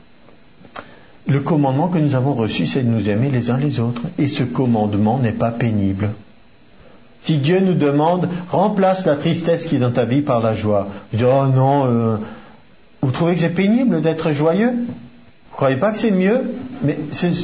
le commandement que nous avons reçu, c'est de nous aimer les uns les autres. Et ce commandement n'est pas pénible. Si Dieu nous demande, remplace la tristesse qui est dans ta vie par la joie. Vous dites, oh non, vous trouvez que c'est pénible d'être joyeux? Vous croyez pas que c'est mieux? Mais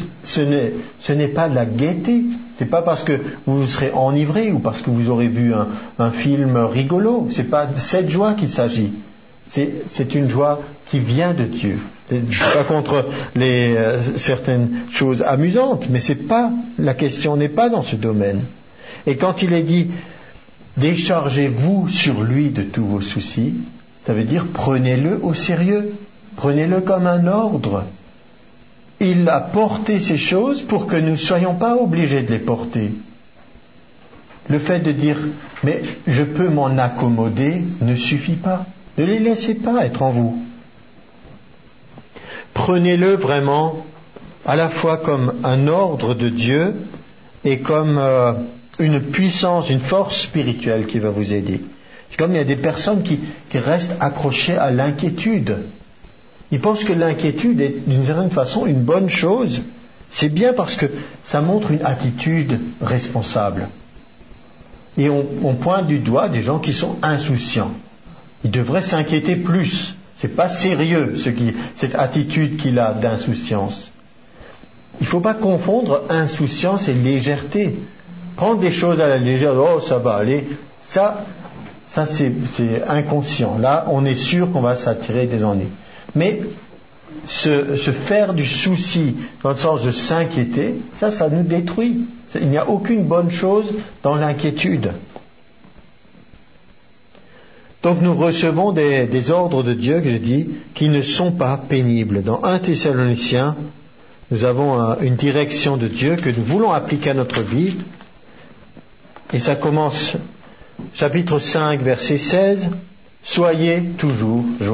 ce n'est pas de la gaieté. C'est pas parce que vous serez enivré ou parce que vous aurez vu un film rigolo. C'est pas de cette joie qu'il s'agit. C'est une joie qui vient de Dieu. Je ne suis pas contre certaines choses amusantes, mais la question n'est pas dans ce domaine. Et quand il est dit déchargez-vous sur lui de tous vos soucis, ça veut dire prenez-le au sérieux, prenez-le comme un ordre. Il a porté ces choses pour que nous ne soyons pas obligés de les porter. Le fait de dire mais je peux m'en accommoder ne suffit pas. Ne les laissez pas être en vous. Prenez-le vraiment à la fois comme un ordre de Dieu et comme une puissance, une force spirituelle qui va vous aider. C'est comme il y a des personnes qui restent accrochées à l'inquiétude. Ils pensent que l'inquiétude est d'une certaine façon une bonne chose. C'est bien parce que ça montre une attitude responsable. Et on pointe du doigt des gens qui sont insouciants. Ils devraient s'inquiéter plus. C'est pas sérieux cette attitude qu'il a d'insouciance. Il ne faut pas confondre insouciance et légèreté. Prendre des choses à la légère, oh ça va aller, ça Ça, c'est inconscient. Là, on est sûr qu'on va s'attirer des ennuis. Mais se faire du souci, dans le sens de s'inquiéter, ça nous détruit. Il n'y a aucune bonne chose dans l'inquiétude. Donc nous recevons des ordres de Dieu, que j'ai dit, qui ne sont pas pénibles. Dans 1 Thessaloniciens, nous avons une direction de Dieu que nous voulons appliquer à notre vie. Et ça commence, chapitre 5, verset 16, « Soyez toujours joyeux. »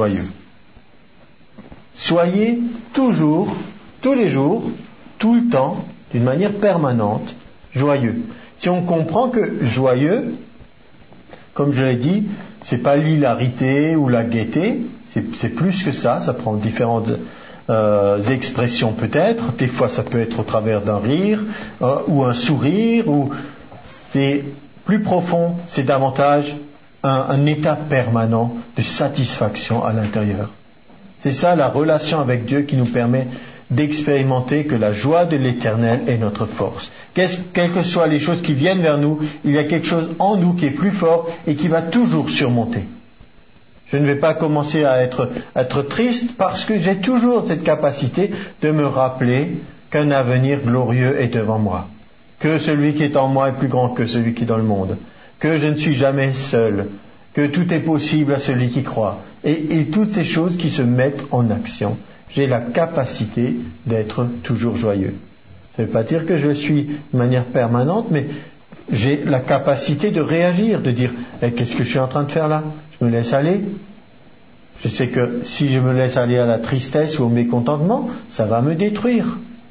Soyez toujours, tous les jours, tout le temps, d'une manière permanente, joyeux. Si on comprend que joyeux, comme je l'ai dit, c'est pas l'hilarité ou la gaieté, c'est plus que ça, ça prend différentes expressions peut-être. Des fois ça peut être au travers d'un rire ou un sourire, ou c'est plus profond, c'est davantage un état permanent de satisfaction à l'intérieur. C'est ça la relation avec Dieu qui nous permet d'expérimenter que la joie de l'Éternel est notre force. Quelles que soient les choses qui viennent vers nous, il y a quelque chose en nous qui est plus fort et qui va toujours surmonter. Je ne vais pas commencer à être triste parce que j'ai toujours cette capacité de me rappeler qu'un avenir glorieux est devant moi, que celui qui est en moi est plus grand que celui qui est dans le monde, que je ne suis jamais seul, que tout est possible à celui qui croit, et toutes ces choses qui se mettent en action. J'ai la capacité d'être toujours joyeux. Ça ne veut pas dire que je le suis de manière permanente, mais j'ai la capacité de réagir, de dire qu'est-ce que je suis en train de faire là? Je me laisse aller. Je sais que si je me laisse aller à la tristesse ou au mécontentement, ça va me détruire.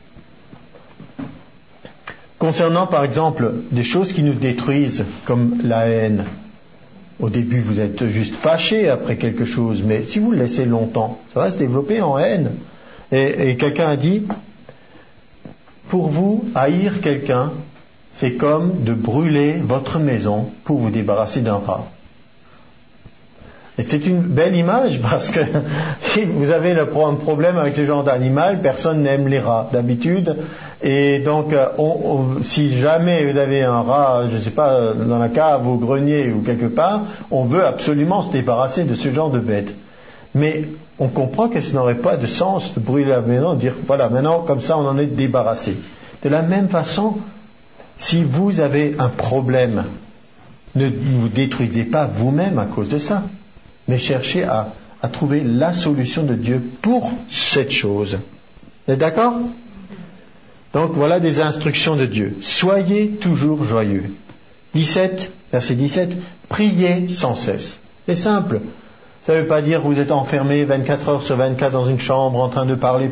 Concernant par exemple des choses qui nous détruisent, comme la haine. Au début, vous êtes juste fâché après quelque chose, mais si vous le laissez longtemps, ça va se développer en haine. Et quelqu'un a dit, pour vous, haïr quelqu'un, c'est comme de brûler votre maison pour vous débarrasser d'un rat. Et c'est une belle image parce que si vous avez un problème avec ce genre d'animal, personne n'aime les rats d'habitude. Et donc, si jamais vous avez un rat, je ne sais pas, dans la cave, au grenier ou quelque part, on veut absolument se débarrasser de ce genre de bête. Mais on comprend que ce n'aurait pas de sens de brûler la maison, de dire voilà, maintenant comme ça on en est débarrassé. De la même façon, si vous avez un problème, ne vous détruisez pas vous-même à cause de ça, mais cherchez à trouver la solution de Dieu pour cette chose. Vous êtes d'accord? Donc voilà des instructions de Dieu. Soyez toujours joyeux. 17, verset 17, priez sans cesse. C'est simple. Ça ne veut pas dire que vous êtes enfermé 24 heures sur 24 dans une chambre en train de parler.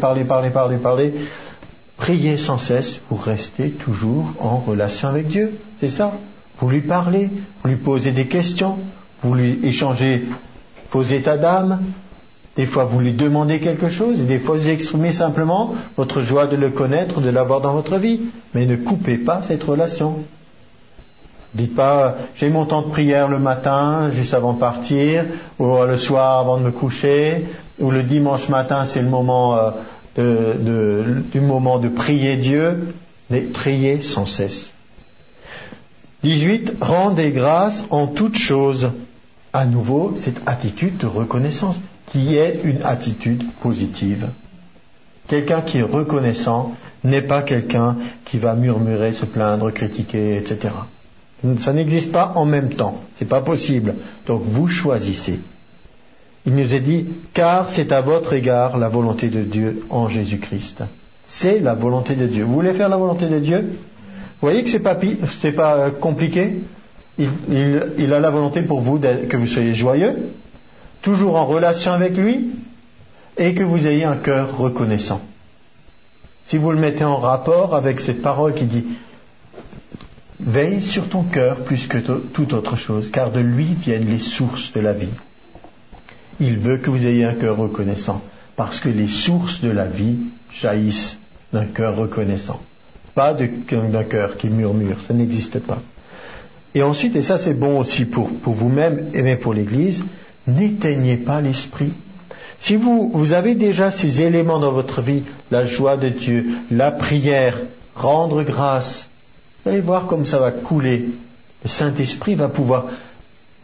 Priez sans cesse pour rester toujours en relation avec Dieu. C'est ça. Vous lui parlez, vous lui posez des questions, vous lui échangez vos états d'âme. Des fois, vous lui demandez quelque chose, et des fois, vous exprimez simplement votre joie de le connaître, de l'avoir dans votre vie. Mais ne coupez pas cette relation. Dites pas, j'ai mon temps de prière le matin, juste avant de partir, ou le soir avant de me coucher, ou le dimanche matin, c'est le moment du moment de prier Dieu. Mais priez sans cesse. 18, rendez grâce en toutes choses. À nouveau, cette attitude de reconnaissance, qui est une attitude positive. Quelqu'un qui est reconnaissant n'est pas quelqu'un qui va murmurer, se plaindre, critiquer, etc. Ça n'existe pas en même temps. C'est pas possible. Donc vous choisissez. Il nous est dit, car c'est à votre égard la volonté de Dieu en Jésus-Christ. C'est la volonté de Dieu. Vous voulez faire la volonté de Dieu? Vous voyez que c'est pas compliqué? Il a la volonté pour vous que vous soyez joyeux, toujours en relation avec lui, et que vous ayez un cœur reconnaissant. Si vous le mettez en rapport avec cette parole qui dit « Veille sur ton cœur plus que toute autre chose, car de lui viennent les sources de la vie. » Il veut que vous ayez un cœur reconnaissant, parce que les sources de la vie jaillissent d'un cœur reconnaissant. Pas d'un cœur qui murmure, ça n'existe pas. Et ensuite, et ça c'est bon aussi pour vous-même et même pour l'Église, n'éteignez pas l'esprit. Si vous avez déjà ces éléments dans votre vie, la joie de Dieu, la prière, rendre grâce, vous allez voir comme ça va couler. Le Saint-Esprit va pouvoir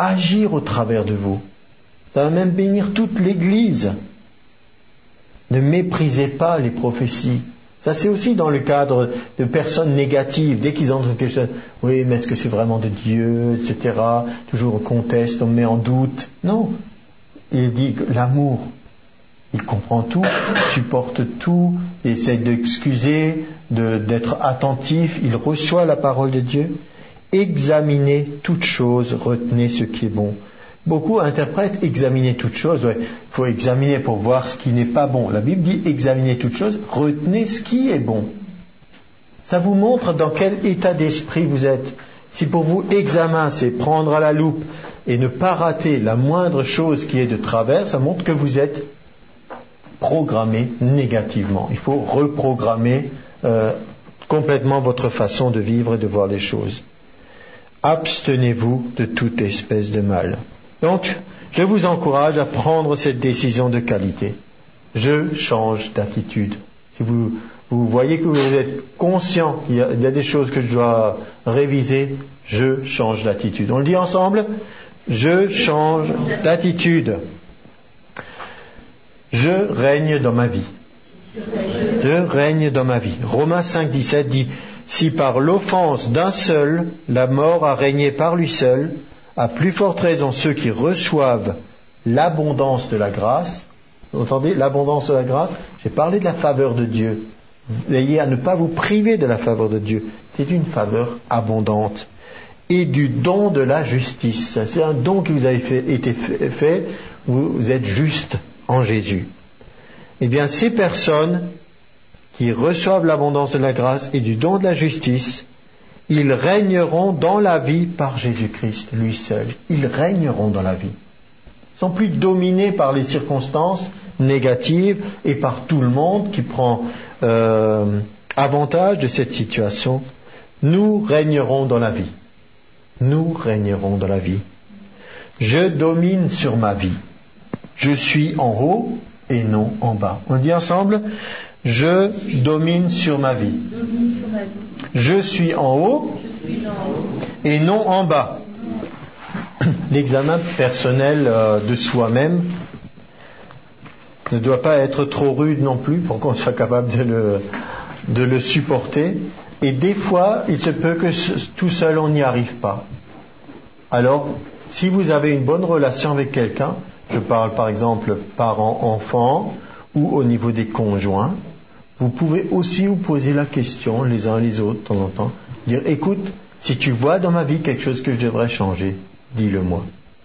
agir au travers de vous. Ça va même bénir toute l'Église. Ne méprisez pas les prophéties. Ça, c'est aussi dans le cadre de personnes négatives. Dès qu'ils entendent quelque chose, oui, mais est-ce que c'est vraiment de Dieu, etc. Toujours on conteste, on met en doute. Non. Il dit que l'amour, il comprend tout, supporte tout, essaie d'excuser, d'être attentif. Il reçoit la parole de Dieu. Examinez toutes choses, retenez ce qui est bon. Beaucoup interprètent examiner toutes choses. Il faut examiner pour voir ce qui n'est pas bon. La Bible dit examinez toutes choses, retenez ce qui est bon. Ça vous montre dans quel état d'esprit vous êtes. Si pour vous examen, c'est prendre à la loupe et ne pas rater la moindre chose qui est de travers, ça montre que vous êtes programmé négativement. Il faut reprogrammer complètement votre façon de vivre et de voir les choses. Abstenez-vous de toute espèce de mal. Donc, je vous encourage à prendre cette décision de qualité. Je change d'attitude. Si vous voyez que vous êtes conscient qu'il y a des choses que je dois réviser, je change d'attitude. On le dit ensemble? Je change d'attitude. Je règne dans ma vie. Je règne dans ma vie. Romains 5,17 dit: si par l'offense d'un seul, la mort a régné par lui seul, à plus forte raison ceux qui reçoivent l'abondance de la grâce. Vous entendez, l'abondance de la grâce? J'ai parlé de la faveur de Dieu. Veillez à ne pas vous priver de la faveur de Dieu. C'est une faveur abondante. Et du don de la justice. C'est un don qui vous a été fait. Vous êtes juste en Jésus. Eh bien, ces personnes qui reçoivent l'abondance de la grâce et du don de la justice, ils régneront dans la vie par Jésus-Christ, lui seul. Ils régneront dans la vie. Ils ne sont plus dominés par les circonstances négatives et par tout le monde qui prend avantage de cette situation. Nous régnerons dans la vie. Nous régnerons dans la vie. Je domine sur ma vie. Je suis en haut et non en bas. On le dit ensemble? Je domine sur ma vie. Je suis en haut et non en bas. L'examen personnel de soi-même ne doit pas être trop rude non plus pour qu'on soit capable de le supporter. Et des fois, il se peut que tout seul on n'y arrive pas. Alors, si vous avez une bonne relation avec quelqu'un, je parle par exemple parents-enfants ou au niveau des conjoints, vous pouvez aussi vous poser la question les uns les autres de temps en temps, dire écoute, si tu vois dans ma vie quelque chose que je devrais changer, dis-le moi.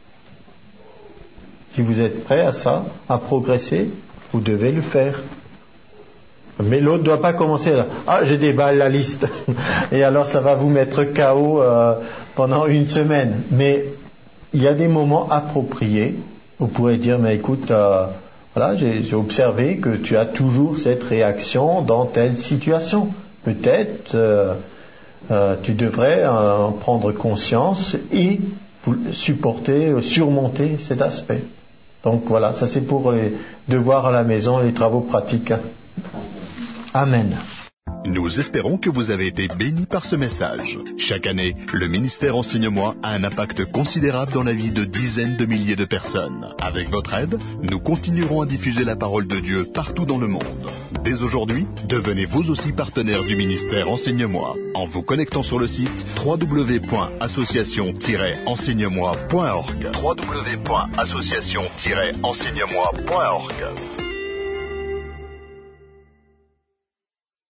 Si vous êtes prêt à ça, à progresser, vous devez le faire. Mais l'autre ne doit pas commencer à je déballe la liste et alors ça va vous mettre KO pendant une semaine. Mais il y a des moments appropriés. Vous pourrez dire mais écoute, voilà, j'ai observé que tu as toujours cette réaction dans telle situation. Peut-être tu devrais en prendre conscience et surmonter cet aspect. Donc voilà, ça c'est pour les devoirs à la maison, les travaux pratiques. Amen. Nous espérons que vous avez été bénis par ce message. Chaque année, le ministère Enseigne-moi a un impact considérable dans la vie de dizaines de milliers de personnes. Avec votre aide, nous continuerons à diffuser la parole de Dieu partout dans le monde. Dès aujourd'hui, devenez vous aussi partenaire du ministère Enseigne-moi en vous connectant sur le site www.association-enseigne-moi.org. www.association-enseigne-moi.org